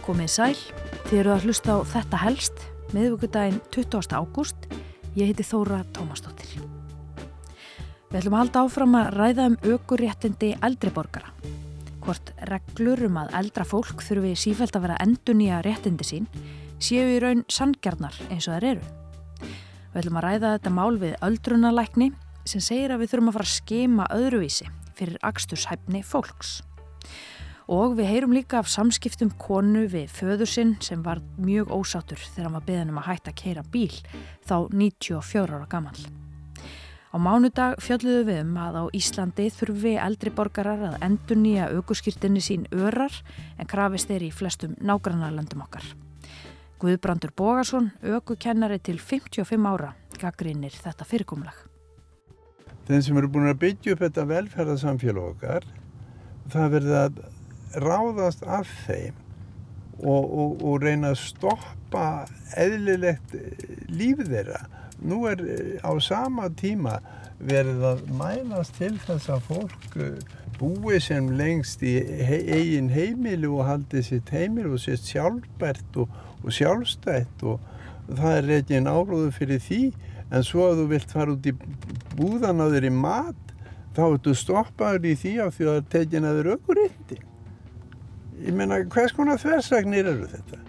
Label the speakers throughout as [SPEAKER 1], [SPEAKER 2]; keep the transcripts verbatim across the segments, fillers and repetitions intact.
[SPEAKER 1] Komið sæl, þið eru að hlusta á Þetta helst, miðvikudaginn tuttugasta ágúst. Ég heiti Þóra Tómasdóttir. Við ætlum að halda áfram að ræða um ökuréttindi eldri borgara. Hvort reglur um að eldra fólk þurfi sífellt að vera endurnýja réttindi sín séu í raun sanngjarnar eins og þær eru. Við ætlum að ræða þetta mál við öldrunarlækni sem segir að við þurfum að fara að skema öðruvísi fyrir aksturshæfni fólks. Og við heyrum líka af samskiptum konu við föður sinn sem var mjög ósáttur þegar hann var beðinn um að hætta að keyra bíl, þá níutíu og fjögurra ára gamall. Á mánudag fjölluðum við um að á Íslandi þurfi eldri borgarar að endurnýja ökuskírteini sín örar en krafist er í flestum nágrannalöndum okkar. Guðbrandur Bogason, ökukennari til fimmtíu og fimm ára, gagnrýnir þetta fyrirkomulag.
[SPEAKER 2] Þeim sem eru búin að byggja upp þetta velferðarsamfélag okkar, það verður að ráðast af þeim og, og, og reyna að stoppa eðlilegt líf þeirra. Nú er á sama tíma verið að mælast til þess að fólk búi sem lengst í he- eigin heimili og haldi sitt heimili og sitt sjálfbært og, og sjálfstætt og það er ekki en áróður fyrir því, en svo að þú vilt fara út í búðan á þér í mat, þá ertu stoppaður í því af því að það er tekin að þér ökuréttindi. Ég meina, hvers konar þversagnir eru þetta?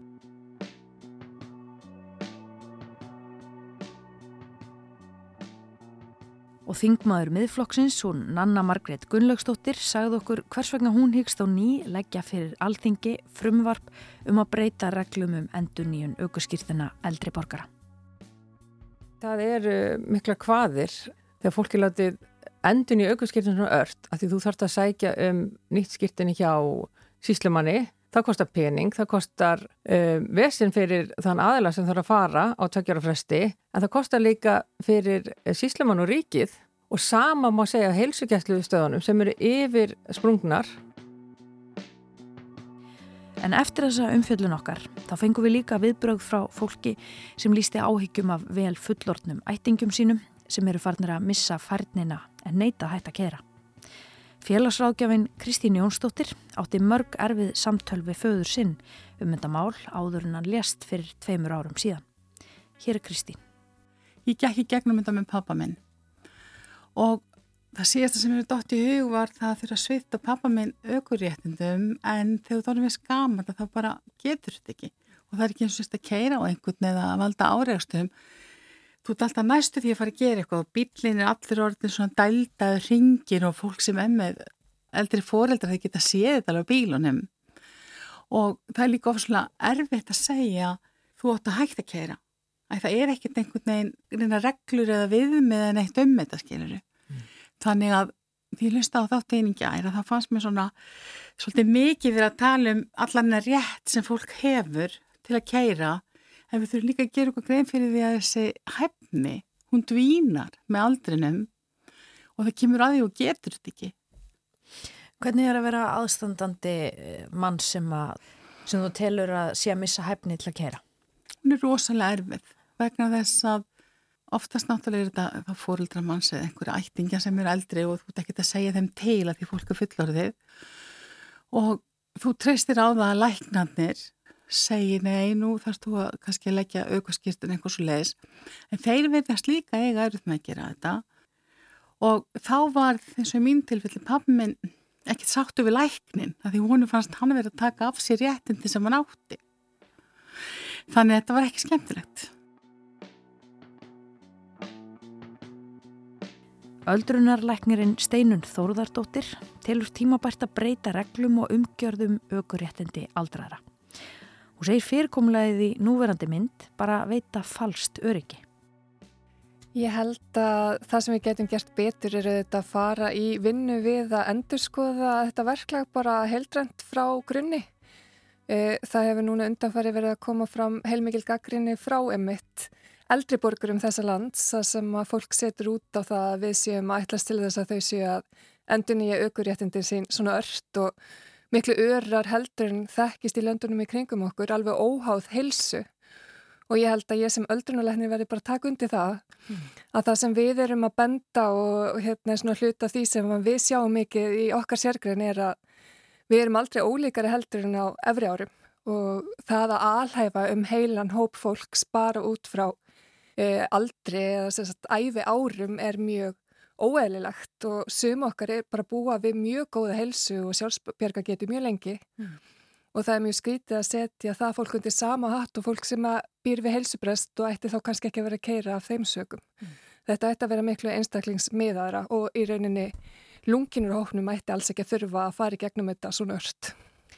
[SPEAKER 1] Og þingmaður miðflokksins, hún Nanna Margrét Gunnlaugsdóttir, sagði okkur hvers vegna hún hyggst á ný leggja fyrir Alþingi frumvarp um að breyta reglum um endurnýjun ökuskírteina eldri borgara.
[SPEAKER 3] Það eru mikla kvaðir þegar fólki látið endurnýja ökuskírteini svona ört, af því þú þarft að sækja um nýtt skírteini hjá sýslumanni. Það kostar pening, það kostar um, vesinn fyrir þann aðila sem þarf að fara á tveggja ára fresti, en það kostar líka fyrir sýslumann og ríkið og sama má segja heilsugæslustöðunum sem eru yfir sprungnar.
[SPEAKER 1] En eftir þessa umfjöllun okkar, þá fengum við líka viðbrögð frá fólki sem lýsti áhyggjum af vel fullorðnum ættingjum sínum sem eru farnir að missa færnina en neita að hætta að keyra. Félagsráðgjafinn Kristín Jónsdóttir átti mörg erfið samtöl við föður sinn um þetta mál áður en hann lést fyrir tveimur árum síðan. Hér er Kristín.
[SPEAKER 4] Ég gekk í gegnum þetta með pappa minn og það síðasta sem mér dotti í hug var það fyrir að svipta pappa minn ökuréttindum, en þegar þú erum við skaman þá bara getur þetta ekki og það er ekki eins og að keyra á einhvern eða að valda áreikstum. Þú ert alltaf næstu því að fara að gera eitthvað og bíllinn er allir orðin svona dældaður hringir og fólk sem er með eldri foreldrar þeir geta séð þetta alveg á bílunum. Og það er líka ofslega erfitt að segja þú átt að hætta að keyra. Æ, það er ekkert einhvern veginn reglur eða viðmið en eitt um þetta, skilurðu. Mm. Þannig að því ég hlusta á þátt einingi æra, það fannst mér svona svolítið mikið fyrir að tala um allan rétt sem fólk hefur til að keyra. En við þurfum líka að gera eitthvað grein fyrir því að þessi hæfni, hún dvínar með aldrinum og það kemur að því og getur þetta ekki.
[SPEAKER 1] Hvernig er að vera aðstandandi mann sem, að, sem þú telur að sé að missa hæfni til að keyra?
[SPEAKER 4] Hún er rosalega erfið vegna þess að oftast náttúrulega er þetta það foreldrar manns eða einhverja ættingja sem eru eldri og þú ert ekki að segja þeim til að því fólk er fullorðið og þú treystir á það að læknarnir segi nei, nú þarfst þú að kannski að leggja ökuskírteini einhvers og leiðis. En þeir virðast líka eiga erfitt með að gera þetta. Og þá var eins og í mín tilfelli pabbi minn ekkert sáttur við læknin, af því honum fannst hann verið að taka af sér réttindi sem hann átti. Þannig að þetta var ekki skemmtilegt.
[SPEAKER 1] Öldrunarlæknirinn Steinunn Þórðardóttir telur tímabært að breyta reglum og umgjörðum ökuréttindi aldraðra. Hún segir fyrirkomulagið í núverandi mynd bara veita falskt öryggi.
[SPEAKER 3] Ég held að það sem við getum gert betur er þetta að fara í vinnu við að endurskoða þetta verklag bara heildrænt frá grunni. Það hefur núna undanfarið verið að koma fram heilmikil gagnrýni frá einmitt eldri borgurum þessa lands, það sem að fólk setur út á það að við séum að ætlast til þess að þau séu að endurnýja ökuréttindi sín svona ört og miklu örar heldur en þekkist í löndunum í kringum okkur, alveg óháð heilsu. Og ég held að ég sem öldrunarlæknir verði bara að taka undir það, mm. að það sem við erum að benda og hérna er svona hluta því sem við sjáum mikið í okkar sérgrein er að við erum aldrei ólíkari heldur en á efri árum og það að alhæfa um heilan hóp fólks bara út frá e, aldri eða sem sagt ævi árum er mjög óeðlilegt og sum okkar er bara búa við mjög góða heilsu og sjálfsbjarga getur mjög lengi mm. og það er mjög skrítið að setja það fólk undir sama hatt og fólk sem að býr við heilsubrest og ætti þá kannski ekki að vera að keyra af þeim sökum. Mm. Þetta ætti að vera miklu einstaklingsmiðaðra og í rauninni lunginurhóknum ætti alls ekki að þurfa að fara í gegnum þetta svona ört.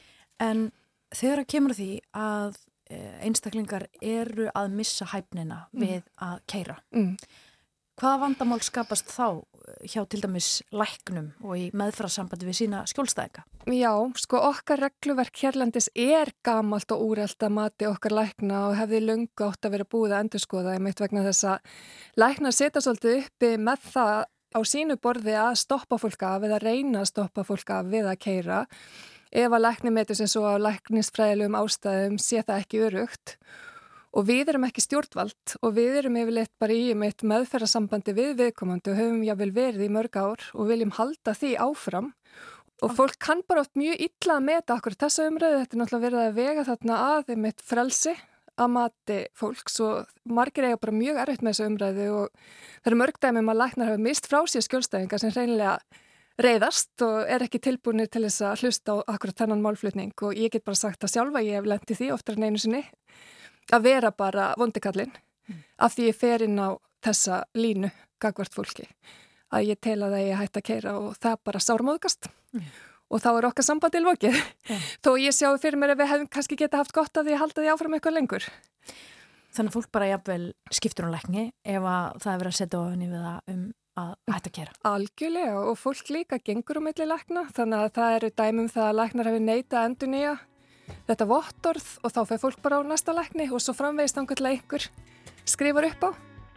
[SPEAKER 1] En þegar að kemur því að einstaklingar eru að missa hæfnina mm. við að keyra, mm. hvaða vandamál skapast þá hjá til dæmis læknum og í meðferðarsambandi við sína skjólstæðinga?
[SPEAKER 3] Já, sko okkar regluverk hérlendis er gamalt og úrelt að mati okkar lækna og hefði löngu átt að vera búið að endurskoða einmitt vegna þess að læknar setja svolítið uppi með það á sínu borði að stoppa fólk af eða reyna að stoppa fólk af við að keyra ef að lækni metur sem svo á læknisfræðilegum ástæðum sé það ekki örugt. Og við erum ekki stjórnvald og við erum yfirleitt bara í meitt meðferðarsambandi við viðkomandi og höfum jável verið í mörg ár og viljum halda því áfram. Og fólk kann bara oft mjög illa að meta okkur þessa umræðu. Þetta er náttúrulega verið að vega þarna að meitt frelsi að mati fólks og margir eiga bara mjög erfitt með þessu umræðu og það eru mörg dæmi um að læknar hafa mist frá sér skjólstæðingar sem hreinlega reiðast og er ekki tilbúinir til þess að hlusta á akkurat þennan málflutning og ég get bara sagt að sjálfa ég hef lent í því oftar en einu sinni. Að vera bara vondikallinn mm. af því ég fer inn á þessa línu gagvart fólki að ég tel að það ég hætti að keyra og það bara sármóðgast mm. og þá er okkar sambandi í lokið mm. þó ég sjá fyrir mér að við hefum kannski geta haft gott að því að halda því áfram eitthvað lengur.
[SPEAKER 1] Þannig að fólk bara jafnvel skiptur um lækni ef að það er verið að setja ofinni við það um að hætti að keyra.
[SPEAKER 3] Algjörlega og fólk líka gengur um milli lækna þannig að það eru dæmum það að læknar hafi neitað að endurnýja þetta vottorð og þá fer fólk bara á næsta lækni og svo framvegist þangað til að einhver skrifar upp á.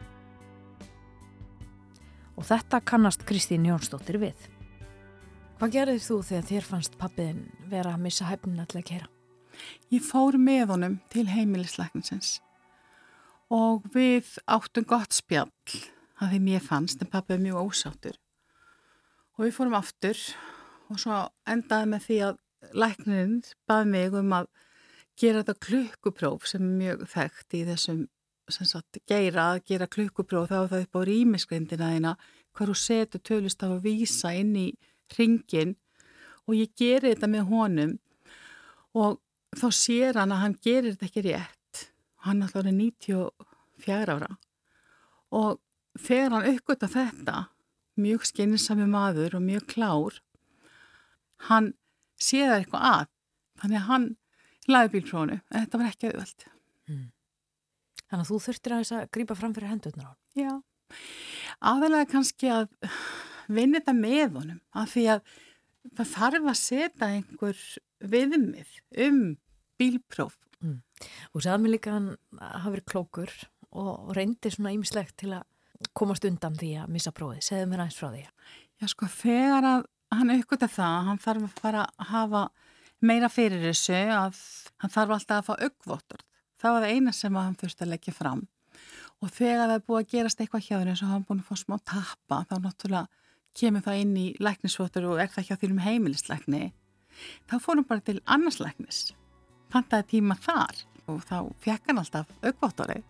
[SPEAKER 1] Og þetta kannast Kristín Jónsdóttir við. Hvað gerðir þú þegar þér fannst pabbiðin vera að missa hæfnina til að keyra?
[SPEAKER 4] Ég fór með honum til heimilislæknisins og við áttum gott spjall að því mér fannst en pabbi er mjög ósáttur. Og við fórum aftur og svo endaði með því að læknirinn bað mig um að gera þetta klukkupróf sem er mjög þekkt í þessum sem sagt, geira að gera klukkupróf þá er það upp á rýmisgrindina þína hvar þú setur tölust af að vísa inn í hringin og ég geri þetta með honum og þá sér hann að hann gerir þetta ekki rétt hann er alltaf níutíu og fjögur ára og þegar hann uppgötta þetta mjög skynnsami maður og mjög klár hann sé það eitthvað að, þannig að hann laði bílprófunu, en þetta var ekki auðvelt. Mm.
[SPEAKER 1] Þannig að þú þurftir að þess að grípa fram fyrir hendurnar á hann?
[SPEAKER 4] Já, aðalega kannski að vinna þetta með honum, af því að það þarf að setja einhver viðmið um bílpróf.
[SPEAKER 1] Mm. Og sagði mér líka hann hafi verið klókur og reyndi svona ýmislegt til að komast undan því að missa prófið. Segðu mér aðeins frá því.
[SPEAKER 4] Já, sko, þegar að hann aukvita það, hann þarf að fara að hafa meira fyrir þessu að hann þarf alltaf að fá aukvottorð. Það var það eina sem hann þurfti að leggja fram. Og þegar það er búið að gerast eitthvað hjá henni eins og hann búin að fá smá tappa, þá náttúrulega kemur það inn í læknisvottur og er það hjá því um heimilislækni. Þá fórum bara til annars læknis. Pantaði tíma þar og þá fekk hann alltaf aukvottorði.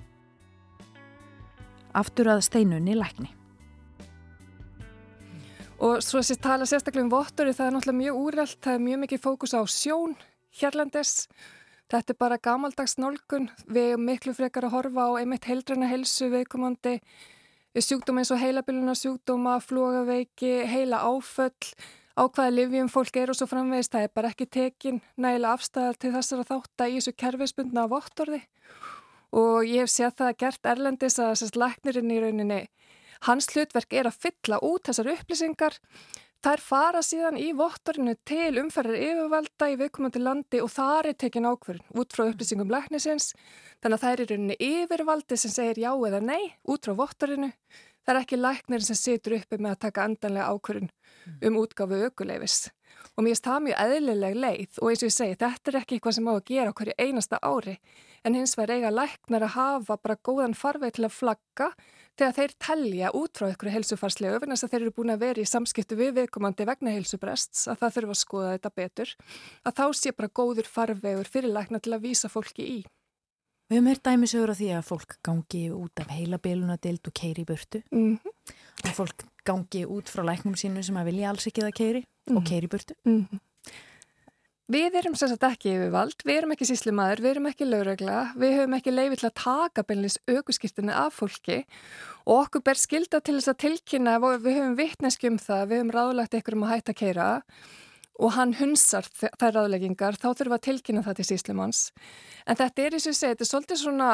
[SPEAKER 1] Aftur að Steinunni lækni.
[SPEAKER 3] Og svo að tala sérstaklega um vottorði, það er náttúrulega mjög úrelt, það er mjög mikið fókus á sjón hérlendis. Þetta er bara gamaldags nálgun, við erum miklu frekar að horfa á einmitt heildræna heilsu viðkomandi sjúkdóma eins og heilabiluna sjúkdóma, flogaveiki, heila áföll, á hvaða lyfjum fólk er og svo framvegist, það er bara ekki tekin nægilega afstæðar til þessara þátta í þessu kerfisbundna vottorði. Og ég hef séð það gert erlendis að sérst læknirinn í rauninni hans hlutverk er að fylla út þessar upplýsingar. Þær fara síðan í vottorðinu til umferðar yfirvalda í viðkomandi landi og þar er tekin ákvörðun út frá upplýsingum læknisins. Þannig að það er í rauninni yfirvaldi sem segir já eða nei út frá vottorðinu. Það er ekki læknirinn sem situr uppi með að taka endanlega ákvörðun um útgáfu ökuleyfis. Og mér finnst það mjög eðlileg leið og eins og ég segi, þetta er ekki eitthvað sem á að gera hverju einasta ári en hins vegar eiga læknar að hafa bara góðan farveg til að flagga þegar þeir telja út frá einhverju heilsufarslegu vegna þess að þeir eru búin að vera í samskiptu við viðkomandi vegna heilsubrests að það þurfa að skoða þetta betur, að þá sé bara góður farvegur fyrir lækna til að vísa fólki í.
[SPEAKER 1] Við höfum heyrt dæmisögur á því að fólk gangi út af heilabilunadeild og keyri í burtu.
[SPEAKER 3] Mm-hmm.
[SPEAKER 1] Að fólk gangi út frá læknum sínu sem að vilja alls ekki það keyri mm-hmm. og keyri í burtu.
[SPEAKER 3] Mm-hmm. Við erum sem sagt ekki yfirvald, við erum ekki sýslumaður, við erum ekki lögregla, við höfum ekki leyfi til að taka beinlínis ökuskírteini af fólki og okkur ber skylda til þess að tilkynna, við höfum vitneskju um það, við höfum ráðlagt ykkur um að hætta að keyra og hann hunsar þær ráðleggingar, þá þurfum við að tilkynna það til sýslumanns. En þetta er eins og ég segi, þetta er svolítið svona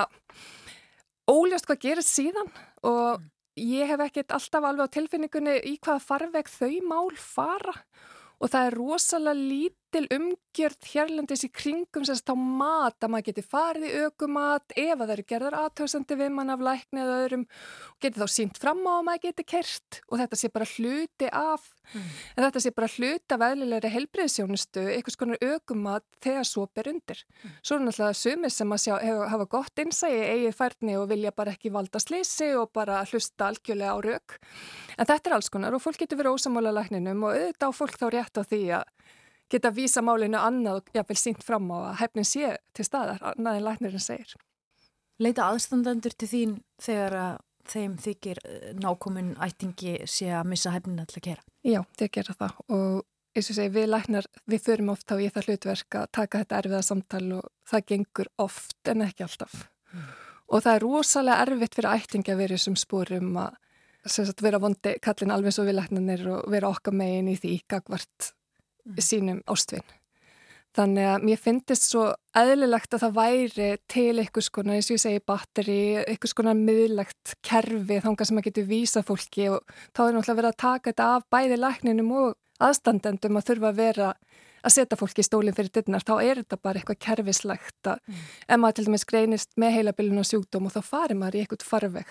[SPEAKER 3] óljóst hvað gerist síðan og ég hef ekkert alltaf alveg á tilfinningunni í hvaða farveg þau mál fara og það er rosalega lítil umgjörð hérlendis í kringum sem þá mat að maður geti farið í ökumat ef að það eru gerðar athugasemdir við mann af lækni eða öðrum og geti þá sýnt fram á að maður geti keyrt og þetta sé bara hluti af mm. en þetta sé bara hluti af eðlilegri heilbrigðisþjónustu, einhvers konar ökumat þegar svo ber undir. Mm. Svo er náttúrulega sumir sem að sjá, hef, hafa gott innsæi eigið færni og vilja bara ekki valda slysi og bara hlusta algjörlega á rök. En þetta er alls konar og fólk getur verið ósammála lækninum og auðvitað á fólk þá rétt á því að geta að vísa málinu annað og jafnvel sýnt fram á að hæfnin sé til staðar, annað en læknirinn segir.
[SPEAKER 1] Leita aðstandendur til þín þegar að þeim þykir nákomin ættingi sé að missa hæfnina til að keyra?
[SPEAKER 3] Já, þeir gera það og eins og segi, við læknar, við förum oft á í það hlutverk að taka þetta erfiða samtal og það gengur oft en ekki alltaf. Mm. Og það er rosalega erfitt fyrir ættingi að vera í þessum sporum að sem sagt, vera vondi kallin alveg svo við læknarnir og vera okkar megin í því gagvart mm. sínum ástvinn. Þannig að mér finnst svo eðlilegt að það væri til einhvers konar, eins og ég segi, batteri, einhvers konar miðlægt kerfi þangað sem að getur vísa fólki og þá er náttúrulega verið að taka þetta af bæði lækninum og aðstandendum að þurfa að vera að setja fólki í stólinn fyrir dyrnar, þá er þetta bara eitthvað kerfislegt að mm. ef maður til dæmis greinist með heilabilun og sjúkdóm og þá farir maður í eitthvað farveg.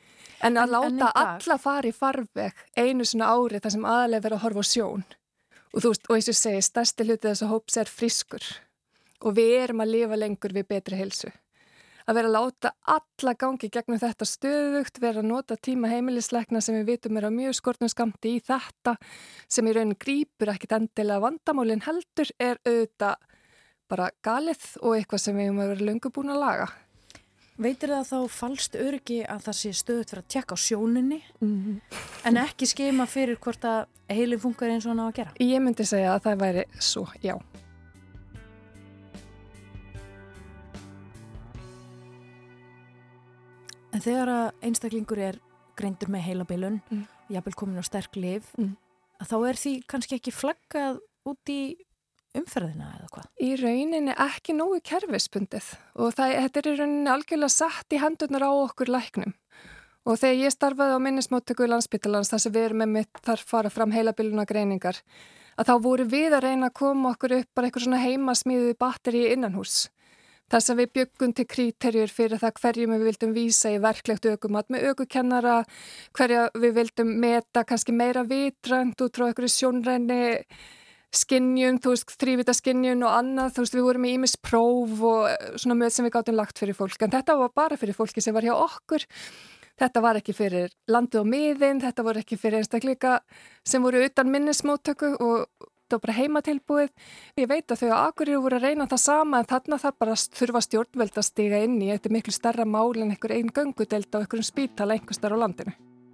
[SPEAKER 3] En að láta en, en alla fara í farveg einu svona ári þar sem aðalega verið að horfa á sjón. Og þú veist, og eins og segi, stærsti hluti þess að hóps er frískur og við erum að lifa lengur við betri heilsu. Að vera að láta alla gangi gegnum þetta stöðugt, vera að nota tíma heimilislækna sem við vitum er á mjög skortnum skamti í þetta sem í raunin grípur ekkit endilega vandamálin heldur er auðvitað bara galið og eitthvað sem við höfum að vera löngu búin að laga.
[SPEAKER 1] Veitir það þá falskt öryggi að það sé stöðut fyrir að tjekka á sjóninni mm-hmm. en ekki skema fyrir hvort að heilin funkar eins og hann á að gera?
[SPEAKER 3] Ég myndi segja að það væri svo, já.
[SPEAKER 1] En þegar að einstaklingur er greindur með heilabilun, mm. jafnvel komin á sterk lyf, mm. að þá er því kannski ekki flaggað út í umferðina eða hvað?
[SPEAKER 3] Í rauninni ekki nógu kerfisbundið og það, þetta er í rauninni algjörlega sett í hendurnar á okkur læknum og þegar ég starfaði á minnismóttöku í Landspítalans þar sem við erum með mitt þar fara fram heilabiluna greiningar að þá voru við að reyna að koma okkur upp bara eitthvað svona heimasmíðuð batteri innanhús þar sem við bjöggum til kríterjur fyrir það hverjum við vildum vísa í verklegt ökumat með ökukennara, hverja við vildum meta kannski meira vitrænt út frá einhverju sjónræni skynjun, þú veist, þrívita skynjun og annað, þú veist, við vorum í ýmis próf og svona möt sem við gátum lagt fyrir fólk, en þetta var bara fyrir fólki sem var hjá okkur, þetta var ekki fyrir landið og miðin, þetta voru ekki fyrir einstakleika sem voru utan minnismóttöku og það var bara heimatilbúið. Ég veit að þau á Akureyri voru að reyna það sama, en þarna það bara þurfa stjórnvöld að stiga inn í, þetta er miklu stærra mál en einhver einn göngudeild á einhverjum spítala einhvers staðar á landinu.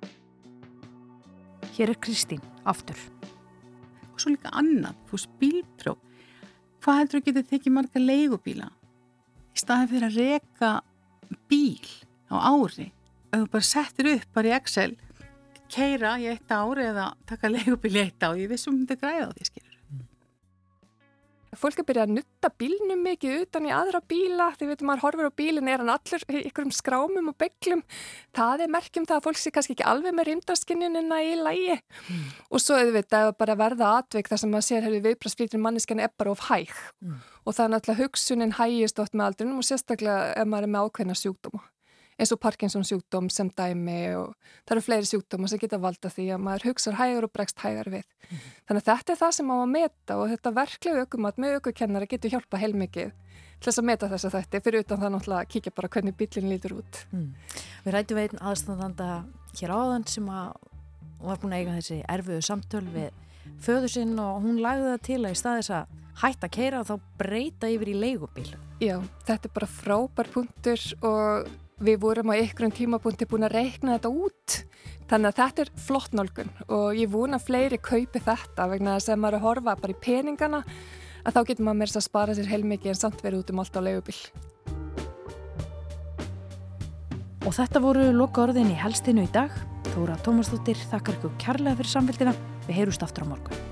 [SPEAKER 1] Hér er Kristín, aftur.
[SPEAKER 4] Og svo líka annað, þú veist, bílpróf. Hvað heldur þú getið tekið marga leigubíla? Í staðin fyrir að reka bíl á ári, ef þú bara settir upp bara í Excel, keira í eitt ár eða taka leigubíl í eitt ár, ég vissum um þetta græða á því, skilur.
[SPEAKER 3] Fólk er byrjað að nutta bílnum mikið utan í aðra bíla, því veitum maður horfir á bílinn, er hann allur í ykkurum skrámum og beglum. Það er merkjum það að fólk sé kannski ekki alveg með rýmdarskynjunina í lagi. Mm. Og svo auðvitað bara verða atvik þar sem maður sér hefur viðbragðsflýtur manneskjan er bara of hæg. Mm. Og það er náttúrulega hugsunin hægist oft með aldrinum og sérstaklega ef maður er með ákveðna sjúkdóma. eins og Parkinson sjúkdóm sem dæmi og það eru fleiri sjúkdóma sem geta valda því að maður hugsar hægar og bregst hægar við. Mm. Þannig að þetta er það sem á að meta og þetta verklegu ökumat með ökukennara getur hjálpa heilmikið til þess að meta þess að þetta fyrir utan það náttúrulega að kíkja bara hvernig bíllinn lítur út. Mm.
[SPEAKER 1] Við rættum við einn aðstandanda hér áðan sem að var búin að eiga þessi erfiðu samtöl við föður sinn og hún lagði það til að í staðis að hætta að keyra og þá breyta yfir í leigubíl.
[SPEAKER 3] Já, þetta er bara frábær punktur og við vorum á einhverjum tímapunkti búin að reikna þetta út. Þannig að þetta er flott nálgun og ég vona fleiri kaupi þetta vegna þess að maður er að horfa bara í peningana að þá getur maður meira að spara sér heilmikið en samt verið út um allt á leigubíl.
[SPEAKER 1] Og þetta voru lokaorðin í Helstinu í dag. Þóra Tómasdóttir þakkar ykkur kærlega fyrir samfylgdina. Við heyrumst aftur á morgun.